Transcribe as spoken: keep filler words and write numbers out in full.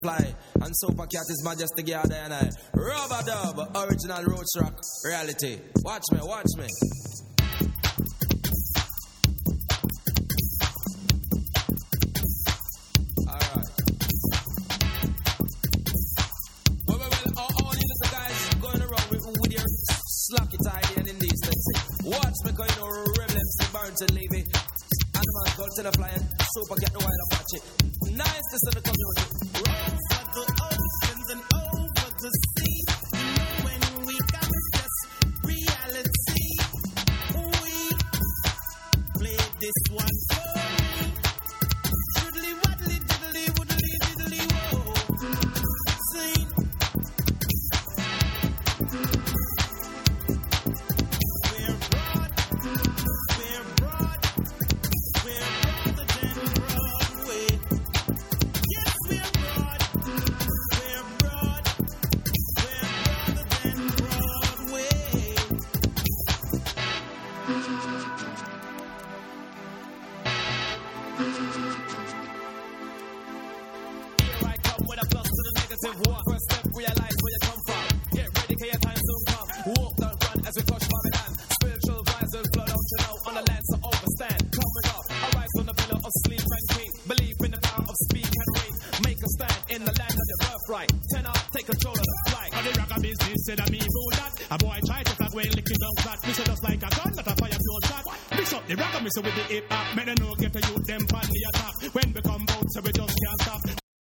Fly and Super Cat is Majestic Yard and I Rubber Dub, original Roach Rock reality. Watch me, watch me. Alright. Well, well, well, all, all you little guys going around with, with your slacky tidy and indecency. Watch me going to Rebel M C Barrington Levy. Animal Gold to the Flying Super Cat the Wild Apache. Nice to see the community. The oceans and over the sea. You know when we come, it's just reality. We play this one for me. Diddly waddly diddly woodly diddly whoa. Sing. We're broad, we're broad, we're broader than Broadway. Yes, we're broad. We're broad, we're broader than Broadway. Here I come with a plus to the negative one. First step, realize where you come from. Get ready, cause your time soon come. Walk, don't run as we touch Babylon. Spiritual vibes will flow, don't you know? On the land, so overstand. Coming up, I rise on the pillar of sleep and keep. Believe in the power of speak and read. Make a stand in the land of the birthright. Ten up, take control of the flight. On the rock of business, said I mean rule that. A boy try to flag when licking down flat. Me say just like a gun, not a fire pure shot. Piss up the rock of me, so with the hip hop. Make them know get to youth them pan the attack. When we come out, so we just can't stop.